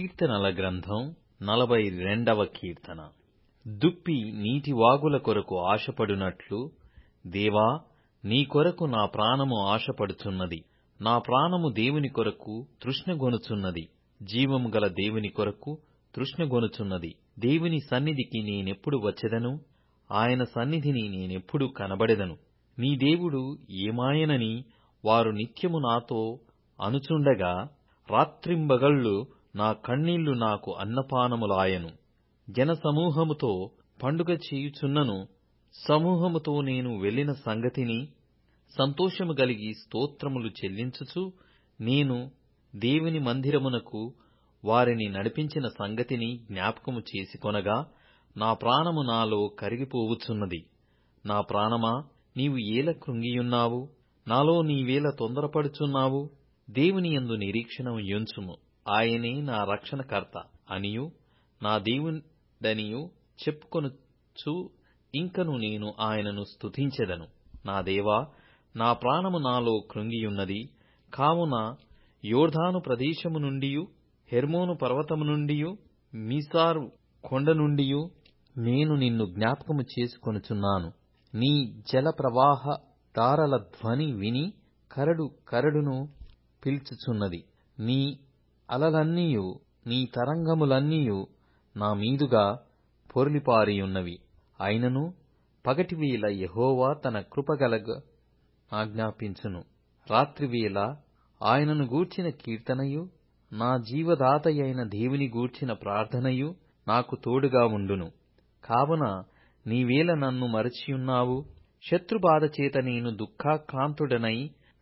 కీర్తనల గ్రంథం 42వ కీర్తన. దుప్పి నీటివాగుల కొరకు ఆశపడునట్లు, దేవా, నీ కొరకు నా ప్రాణము ఆశపడుచున్నది. నా ప్రాణము దేవుని కొరకు తృష్ణగొనుచున్నది, జీవము గల దేవుని కొరకు తృష్ణగొనుచున్నది. దేవుని సన్నిధికి నేనెప్పుడు వచ్చెదను? ఆయన సన్నిధిని నేనెప్పుడు కనబడెదను? నీ దేవుడు ఏమాయనని వారు నిత్యము నాతో అనుచుండగా, రాత్రింబగళ్ళు నా కన్నీళ్లు నాకు అన్నపానములాయెను. జనసమూహముతో పండుగ చేయుచున్నను. సమూహముతో నేను వెళ్ళిన సంగతిని సంతోషము గలిగి స్తోత్రములు చెల్లించుచు, నేను దేవుని మందిరమునకు వారిని నడిపించిన సంగతిని జ్ఞాపకము చేసుకొనగా, నా ప్రాణము నాలో కరిగిపోవుచున్నది. నా ప్రాణమా, నీవు ఏల కృంగియున్నావు? నాలో నీవేల తొందరపడుచున్నావు? దేవుని యందు నిరీక్షణ యుంచుము. ఆయనే నా రక్షణకర్త అనియు నా దేవుడనియు చెప్పుకొనుచు ఇంకను నేను ఆయనను స్తుతించెదను. నా దేవా, నా ప్రాణము నాలో కృంగియున్నది. కావున యొర్దాను ప్రదేశము నుండియు, హెర్మోను పర్వతము నుండియు, మిసారు కొండ నుండియు నేను నిన్ను జ్ఞాపకము చేసుకొనుచున్నాను. నీ జల ప్రవాహ ధారల ధ్వని విని కరడు కరడును పిల్చుచున్నది. నీ అలలన్నీయు, నీ తరంగములన్నీయు నా మీదుగా పొర్లిపారియున్నవి. అయినను పగటివేళ యెహోవా తన కృపగలగ ఆజ్ఞాపించును. రాత్రివేళ ఆయనను గూర్చిన కీర్తనయు, నా జీవదాతయైన దేవుని గూర్చిన ప్రార్థనయు నాకు తోడుగా ఉండును. కావున నీవేల నన్ను మరచియున్నావు? శత్రుబాధచేత నేను దుఃఖాక్రాంతుడనై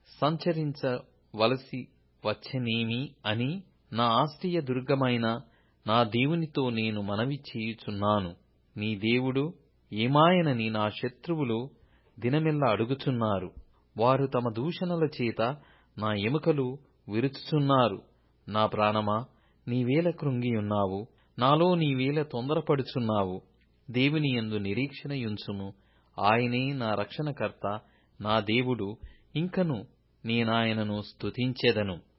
సంచరించవలసి వచ్చెనేమి అని నా ఆశ్రయ దుర్గమైన నా దేవునితో నేను మనవి చేయుచున్నాను. నీ దేవుడు ఏమాయనని నా శత్రువులు దినమెల్లా అడుగుచున్నారు. వారు తమ దూషణల చేత నా ఎముకలు విరుచుచున్నారు. నా ప్రాణమా, నీవేల కృంగియున్నావు? నాలో నీవేల తొందరపడుచున్నావు? దేవుని యందు నిరీక్షణ యుంచుము. ఆయనే నా రక్షణకర్త, నా దేవుడు, ఇంకను నేనాయనను స్తుతించెదను.